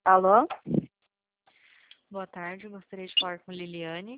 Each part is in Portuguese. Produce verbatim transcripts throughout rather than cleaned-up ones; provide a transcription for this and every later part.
Alô? Boa tarde, gostaria de falar com Liliane.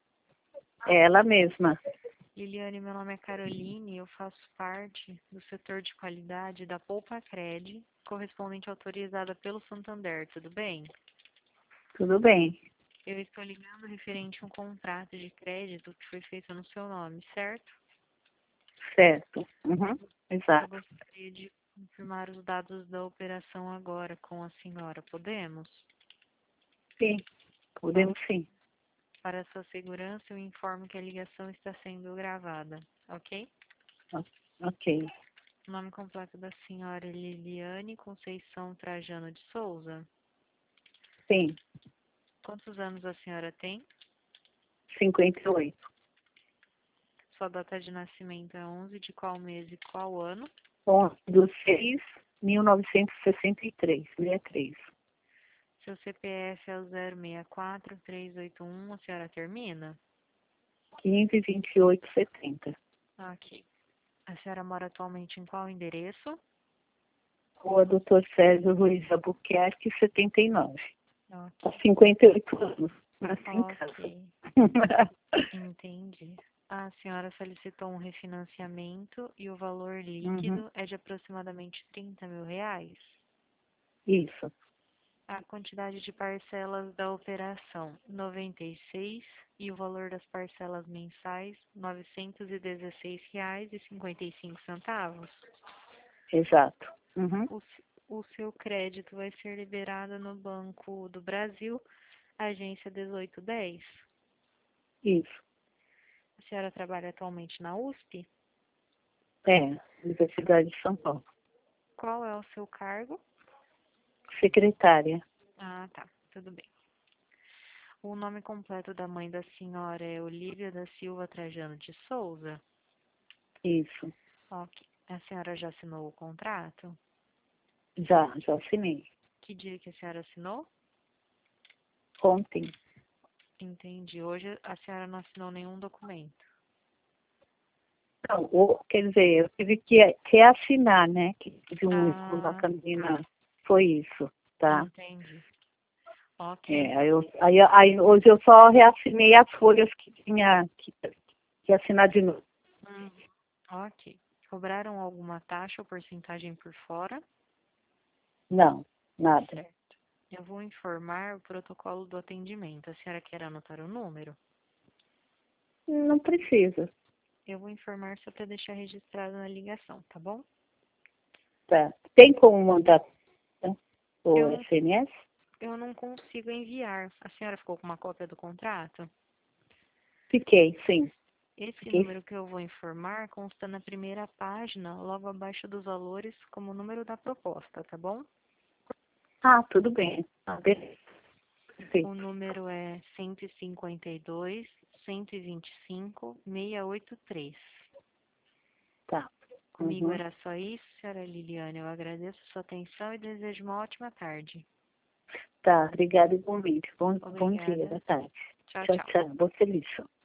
É ela mesma. Liliane, meu nome é Caroline, eu faço parte do setor de qualidade da Poupa Cred, correspondente autorizada pelo Santander, tudo bem? Tudo bem? Eu estou ligando referente a um contrato de crédito que foi feito no seu nome, certo? Certo. Uhum. Eu Exato. gostaria de confirmar os dados da operação agora com a senhora, podemos? Sim. Podemos sim. Para sua segurança, eu informo que a ligação está sendo gravada, ok? O- Ok. O nome completo da senhora é Liliane Conceição Trajano de Souza. Sim. Quantos anos a senhora tem? cinquenta e oito. Sua data de nascimento é onze de qual mês e qual ano? onze do seis de mil novecentos e sessenta e três. sessenta e três. Seu C P F é o zero seis quatro três oito um, a senhora termina? quinze, vinte e oito, setenta. Ok. A senhora mora atualmente em qual endereço? Rua doutor Sérgio Ruiz Albuquerque, setenta e nove. Há Ok. cinquenta e oito anos. Nasci em casa. Ok. Entendi. A senhora solicitou um refinanciamento e o valor Uhum. líquido é de aproximadamente trinta mil reais. Isso. A quantidade de parcelas da operação, noventa e seis, e o valor das parcelas mensais, novecentos e dezesseis reais e cinquenta e cinco centavos. Exato. Uhum. O, s- o seu crédito vai ser liberado no Banco do Brasil, agência dezoito dez. Isso. A senhora trabalha atualmente na U S P? É. Universidade de São Paulo. Qual é o seu cargo? Secretária. Ah, tá, tudo bem. O nome completo da mãe da senhora é Olívia da Silva Trajano de Souza? Isso. Ok. A senhora já assinou o contrato? Já, já assinei. Que dia que a senhora assinou? Ontem. Entendi. Hoje a senhora não assinou nenhum documento. Não, o, quer dizer, eu tive que reassinar, né? Que tive um erro lá Ah, com a menina. Foi isso, tá? entendi. Ok. É, aí, eu, aí, aí hoje eu só reassinei as folhas que tinha que, que assinar de novo. Hum, ok. Cobraram alguma taxa ou porcentagem por fora? Não, nada. Certo. Eu vou informar o protocolo do atendimento. A senhora quer anotar o número? Não precisa. Eu vou informar só para deixar registrado na ligação, tá bom? Tá. Tem como mandar, né, o Eu não, S M S? eu não consigo enviar. A senhora ficou com uma cópia do contrato? Fiquei, sim. Esse Fiquei. número que eu vou informar consta na primeira página, logo abaixo dos valores, como número da proposta, tá bom? Ah, tudo bem. Ah, beleza. O Perfeito. número é cento e cinquenta e dois, cento e vinte e cinco, seiscentos e oitenta e três. Tá. Comigo Uhum. era só isso, senhora Liliane. Eu agradeço a sua atenção e desejo uma ótima tarde. Tá, obrigada igualmente. Bom, bom dia, Obrigada. da tarde. Tchau, Tchau, tchau. tchau. Boa feliz.